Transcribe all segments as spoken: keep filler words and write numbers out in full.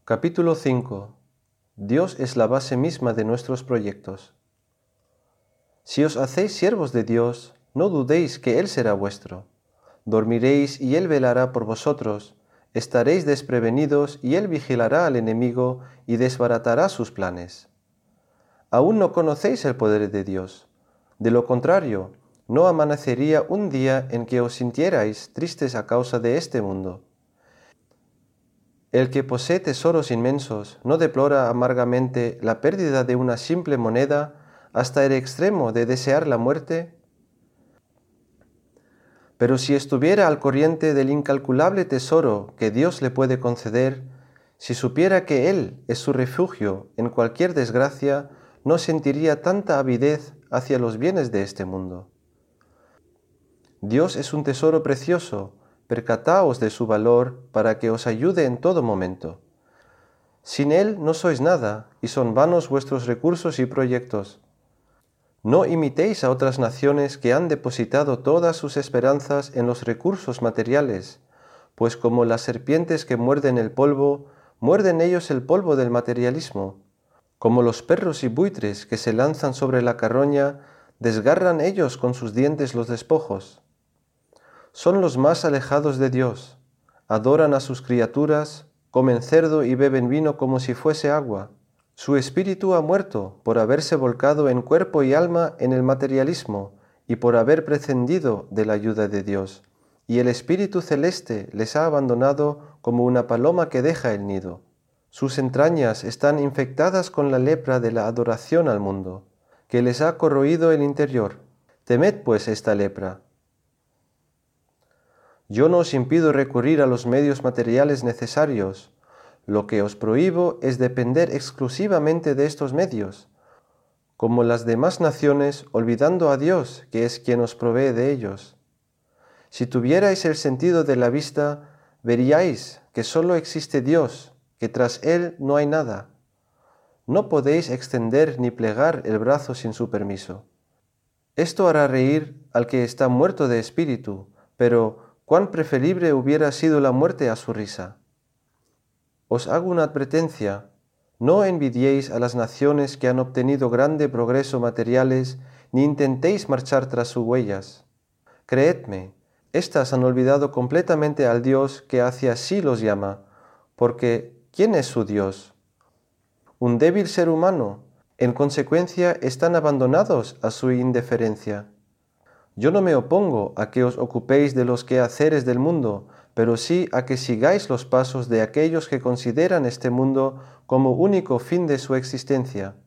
Capítulo cinco. Dios es la base misma de nuestros proyectos. Si os hacéis siervos de Dios, no dudéis que Él será vuestro. Dormiréis y Él velará por vosotros, estaréis desprevenidos y Él vigilará al enemigo y desbaratará sus planes. Aún no conocéis el poder de Dios. De lo contrario, no amanecería un día en que os sintierais tristes a causa de este mundo. El que posee tesoros inmensos no deplora amargamente la pérdida de una simple moneda hasta el extremo de desear la muerte. Pero si estuviera al corriente del incalculable tesoro que Dios le puede conceder, si supiera que Él es su refugio en cualquier desgracia, no sentiría tanta avidez hacia los bienes de este mundo. Dios es un tesoro precioso, percataos de su valor para que os ayude en todo momento. Sin Él no sois nada, y son vanos vuestros recursos y proyectos. No imitéis a otras naciones que han depositado todas sus esperanzas en los recursos materiales, pues como las serpientes que muerden el polvo, muerden ellos el polvo del materialismo. Como los perros y buitres que se lanzan sobre la carroña, desgarran ellos con sus dientes los despojos. Son los más alejados de Dios, adoran a sus criaturas, comen cerdo y beben vino como si fuese agua. Su espíritu ha muerto por haberse volcado en cuerpo y alma en el materialismo y por haber prescindido de la ayuda de Dios, y el espíritu celeste les ha abandonado como una paloma que deja el nido. Sus entrañas están infectadas con la lepra de la adoración al mundo, que les ha corroído el interior. Temed pues esta lepra. Yo no os impido recurrir a los medios materiales necesarios. Lo que os prohíbo es depender exclusivamente de estos medios, como las demás naciones, olvidando a Dios, que es quien os provee de ellos. Si tuvierais el sentido de la vista, veríais que sólo existe Dios, que tras Él no hay nada. No podéis extender ni plegar el brazo sin su permiso. Esto hará reír al que está muerto de espíritu, pero cuán preferible hubiera sido la muerte a su risa. Os hago una advertencia, no envidiéis a las naciones que han obtenido grande progreso materiales, ni intentéis marchar tras sus huellas. Creedme, éstas han olvidado completamente al Dios que hacia sí los llama, porque ¿quién es su Dios? Un débil ser humano. En consecuencia están abandonados a su indiferencia. Yo no me opongo a que os ocupéis de los quehaceres del mundo, pero sí a que sigáis los pasos de aquellos que consideran este mundo como único fin de su existencia.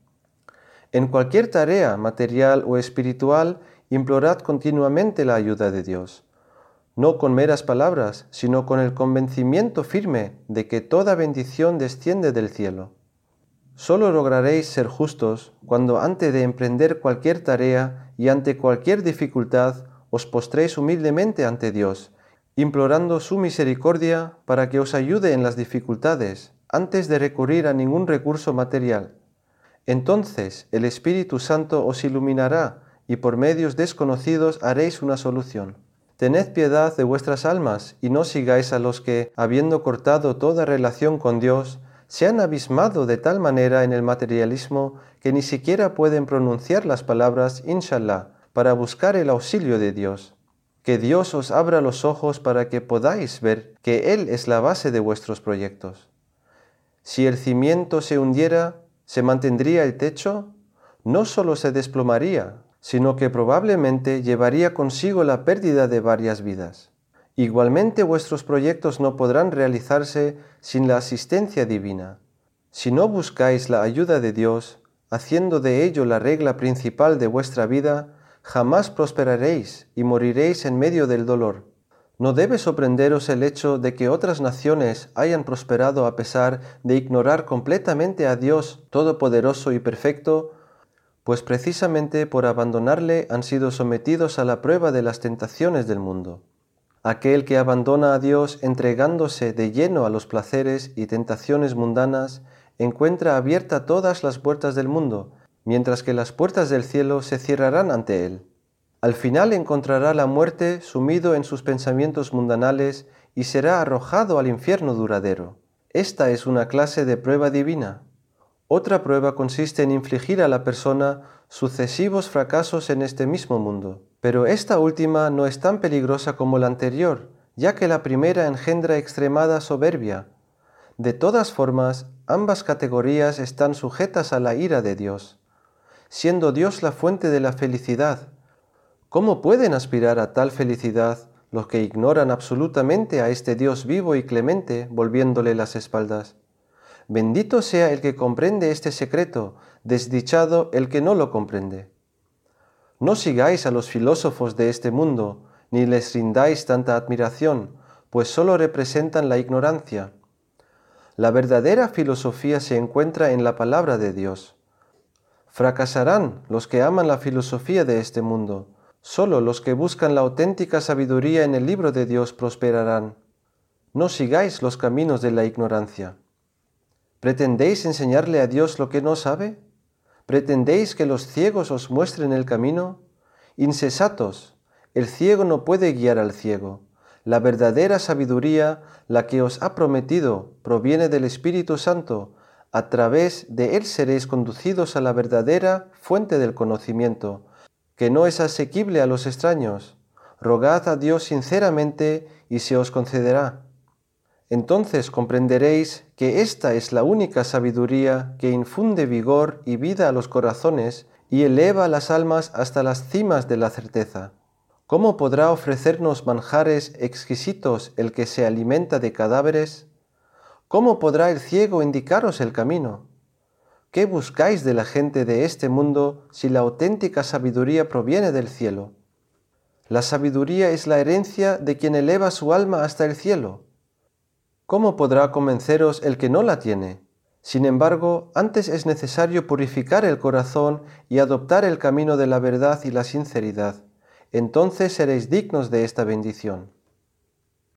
En cualquier tarea material o espiritual, implorad continuamente la ayuda de Dios, no con meras palabras, sino con el convencimiento firme de que toda bendición desciende del cielo. Solo lograréis ser justos cuando antes de emprender cualquier tarea y ante cualquier dificultad os postréis humildemente ante Dios, implorando su misericordia para que os ayude en las dificultades, antes de recurrir a ningún recurso material. Entonces el Espíritu Santo os iluminará y por medios desconocidos haréis una solución. Tened piedad de vuestras almas y no sigáis a los que, habiendo cortado toda relación con Dios, se han abismado de tal manera en el materialismo que ni siquiera pueden pronunciar las palabras Inshallah para buscar el auxilio de Dios. Que Dios os abra los ojos para que podáis ver que Él es la base de vuestros proyectos. Si el cimiento se hundiera, ¿se mantendría el techo? No solo se desplomaría, sino que probablemente llevaría consigo la pérdida de varias vidas. Igualmente vuestros proyectos no podrán realizarse sin la asistencia divina. Si no buscáis la ayuda de Dios, haciendo de ello la regla principal de vuestra vida, jamás prosperaréis y moriréis en medio del dolor. No debe sorprenderos el hecho de que otras naciones hayan prosperado a pesar de ignorar completamente a Dios Todopoderoso y Perfecto, pues precisamente por abandonarle han sido sometidos a la prueba de las tentaciones del mundo. Aquel que abandona a Dios entregándose de lleno a los placeres y tentaciones mundanas, encuentra abiertas todas las puertas del mundo, mientras que las puertas del cielo se cerrarán ante él. Al final encontrará la muerte sumido en sus pensamientos mundanales y será arrojado al infierno duradero. Esta es una clase de prueba divina. Otra prueba consiste en infligir a la persona sucesivos fracasos en este mismo mundo. Pero esta última no es tan peligrosa como la anterior, ya que la primera engendra extremada soberbia. De todas formas, ambas categorías están sujetas a la ira de Dios. Siendo Dios la fuente de la felicidad, ¿cómo pueden aspirar a tal felicidad los que ignoran absolutamente a este Dios vivo y clemente, volviéndole las espaldas? Bendito sea el que comprende este secreto, desdichado el que no lo comprende. No sigáis a los filósofos de este mundo, ni les rindáis tanta admiración, pues sólo representan la ignorancia. La verdadera filosofía se encuentra en la palabra de Dios. Fracasarán los que aman la filosofía de este mundo. Solo los que buscan la auténtica sabiduría en el libro de Dios prosperarán. No sigáis los caminos de la ignorancia. ¿Pretendéis enseñarle a Dios lo que no sabe? ¿Pretendéis que los ciegos os muestren el camino? Insensatos, el ciego no puede guiar al ciego. La verdadera sabiduría, la que os ha prometido, proviene del Espíritu Santo. A través de él seréis conducidos a la verdadera fuente del conocimiento, que no es asequible a los extraños. Rogad a Dios sinceramente y se os concederá. Entonces comprenderéis que esta es la única sabiduría que infunde vigor y vida a los corazones y eleva las almas hasta las cimas de la certeza. ¿Cómo podrá ofrecernos manjares exquisitos el que se alimenta de cadáveres? ¿Cómo podrá el ciego indicaros el camino? ¿Qué buscáis de la gente de este mundo si la auténtica sabiduría proviene del cielo? La sabiduría es la herencia de quien eleva su alma hasta el cielo. ¿Cómo podrá convenceros el que no la tiene? Sin embargo, antes es necesario purificar el corazón y adoptar el camino de la verdad y la sinceridad. Entonces seréis dignos de esta bendición.